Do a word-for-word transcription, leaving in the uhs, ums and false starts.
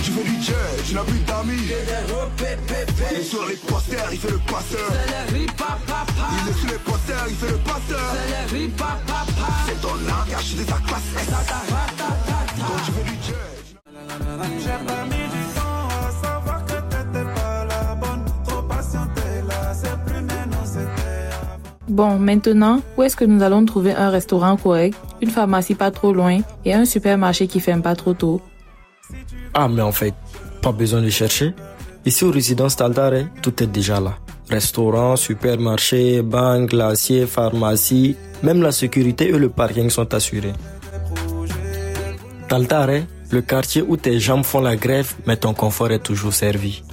tu fais du jet, tu n'as plus d'amis. Il est sur les posters, il fait le passeur. Il est sur les posters, il fait le passeur. C'est ton langage, c'est ta classe. Quand tu fais du jet. J'ai pas mis du temps à savoir que t'étais pas la bonne. Trop patienté là, c'est plus maintenant, c'était avant. Bon, maintenant, où est-ce que nous allons trouver un restaurant correct, une pharmacie pas trop loin et un supermarché qui ferme pas trop tôt? Ah, mais en fait, pas besoin de chercher. Ici, aux résidences Taltare, tout est déjà là. Restaurant, supermarché, banque, glacier, pharmacie, même la sécurité et le parking sont assurés. Taltare, le quartier où tes jambes font la grève, mais ton confort est toujours servi.